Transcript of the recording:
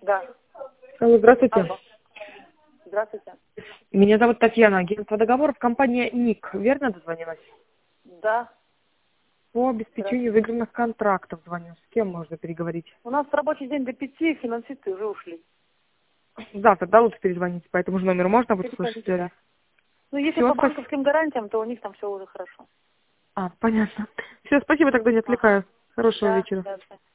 Да. Алло, здравствуйте. Алло. Здравствуйте. Меня зовут Татьяна, агентство договоров, компания НИК. Верно дозвонилась? Да. По обеспечению Здравствуйте. выигранных контрактов звоню. С кем можно переговорить? У нас рабочий день до 5, финансисты уже ушли. Завтра, да, лучше перезвоните по этому же номеру. Можно будет слышать Переходите, связь? да. Ну, если Все, по спасибо. банковским гарантиям, то у них там все уже хорошо. Понятно. Все, спасибо, тогда не Ага. отвлекаю. Хорошего Да, вечера. да.